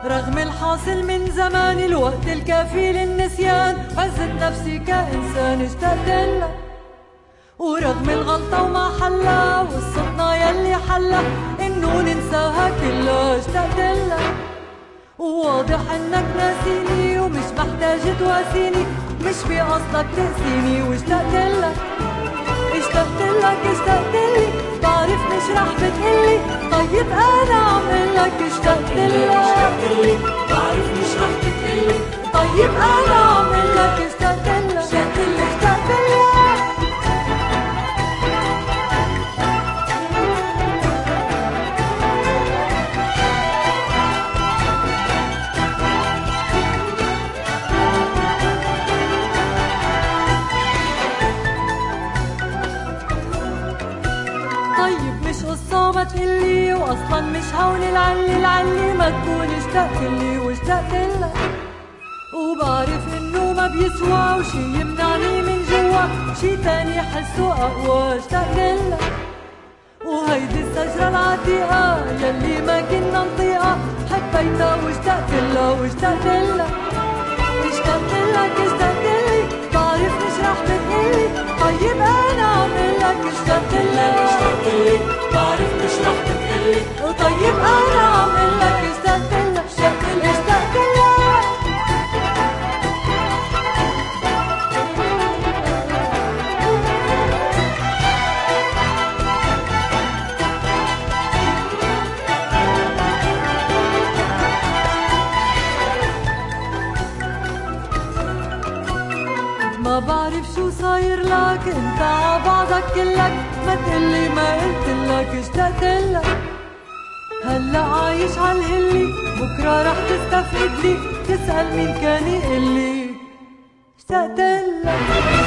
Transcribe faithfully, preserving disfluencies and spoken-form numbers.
رغم الحاصل من زمان الوقت الكافي للنسيان، عزت نفسي كإنسان اشتقت لك. ورغم الغلطة وما حلا وقصتنا يلي حلا إنه ننساها كلها اشتقت لك. وواضح إنك ناسيني ومش محتاج تواسيني، مش بقصدك تقسيني واشتقت لك. اشتقت لك اشتقت لي، بعرف مش رح بتقلي، طيب أنا عم قلك اشتقت لك. بعرف مش رح بتقلي، طيب أنا عم قلك اشتقت لك. اشتقت لك اشتقت لك. طيب مش قصة ما تقلي، وأصلا مش هون العلي العلي ما تكون اشتقت لي واشتقت لك. وبعرف إنه ما بيسوى وشي يمنعني من جوا، شي تاني حسه أقوى اشتقت لك. وهيدي الشجرة العتيقة يلي ما كنا نطيقها، حبيتها واشتقت لها واشتقت لك. اشتقت لك اشتقت لي، بعرف مش رح بتقلي، طيب أنا عم قلك اشتقت لك. بعرف مش رح بتقلي، طيب أنا عم قلك اشتقت لك. اشتقت لك اشتقت لك. ما بعرف شو صاير لك انت عبعضك كلك، ما تقلي ما قلتلك اشتقت لك. هلأ عايش عالهلي بكرة رح تستفقد لي، تسأل مين كان يقلي اشتقت لك.